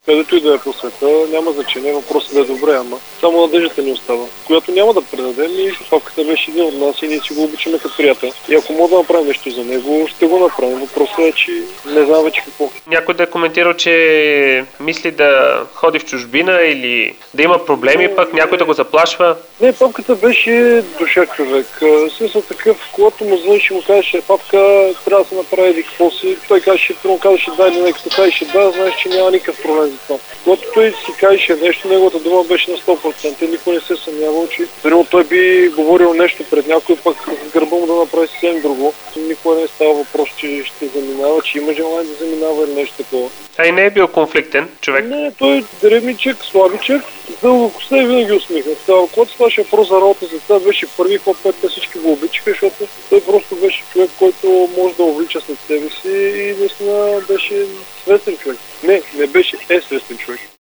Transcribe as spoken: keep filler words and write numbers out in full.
където и да е по света, няма значение, въпросът да е добре, ама само надеждата ни остава, която няма да предадем и Павката беше един от нас и ние си го обичаме като приятел. И ако мога да направим нещо за него, ще го направим. Въпросът е, че не знам вече какво. Някой да е коментирал, че мисли да ходи в чужбина или да има проблеми, пък някой да го заплашва? Не, Павката беше душа човек. Смисъл такъв, когато му звънеше, му казваше, Павка, трябва да се направи еди какво си. Той казваше, му казваше да или не, като казваше да, знаеш, че няма никакъв проблем за това. Когато той си кажеше нещо, неговата дума беше на сто процента. Никой не се съмнявал, че вероятно той би говорил нещо пред някой, пък с гърба му да направи съвсем друго. Никога не става въпрос, че ще заминава, че има желание да заминава или нещо такова. А и не е бил конфликтен човек? Не, той е дребничък, слабичък, дълго коса и винаги усмихнат. Когато ставаше въпрос за работа за това, беше първи ход, те всички го обичаха, защото той просто беше човек, който може да увлича след себе си и наистина беше свестен човек. Не, не беше е свестен човек.